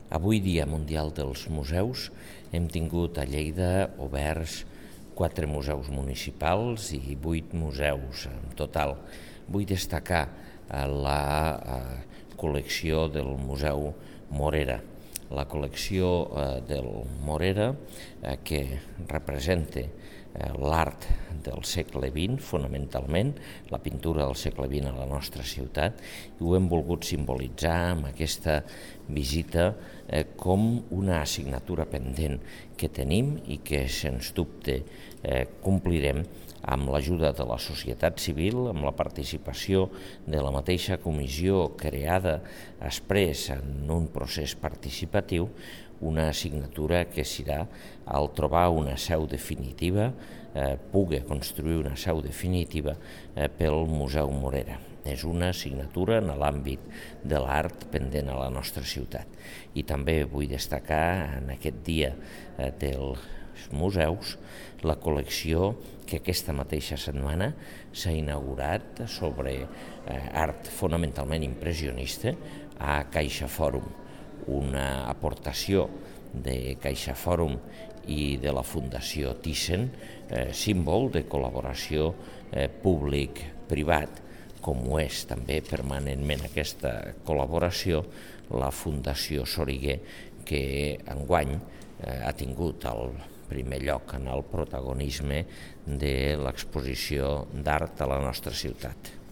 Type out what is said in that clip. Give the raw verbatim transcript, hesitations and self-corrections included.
Avui, Dia Mundial dels Museus, hem tingut a Lleida oberts quatre museus municipals i vuit museus en total. Vull destacar la col·lecció del Museu Morera. La col·lecció del Morera, que representa l'art del segle vint, fonamentalment, la pintura del segle vint a la nostra ciutat, i ho hem volgut simbolitzar amb aquesta visita com una assignatura pendent que tenim i que, sens dubte, complirem amb l'ajuda de la societat civil, amb la participació de la mateixa comissió creada després en un procés participatiu, una assignatura que serà, al trobar una seu definitiva, eh, pugui construir una seu definitiva eh, pel Museu Morera. És una assignatura en l'àmbit de l'art pendent a la nostra ciutat. I també vull destacar en aquest dia eh, dels museus la col·lecció que aquesta mateixa setmana s'ha inaugurat sobre eh, art fonamentalment impressionista a Caixa Fòrum, una aportació de Caixa Fòrum i de la Fundació Thyssen, eh, símbol de col·laboració eh, públic-privat, com ho és també permanentment aquesta col·laboració la Fundació Soriguer, que enguany eh, ha tingut el primer lloc en el protagonisme de l'exposició d'art a la nostra ciutat.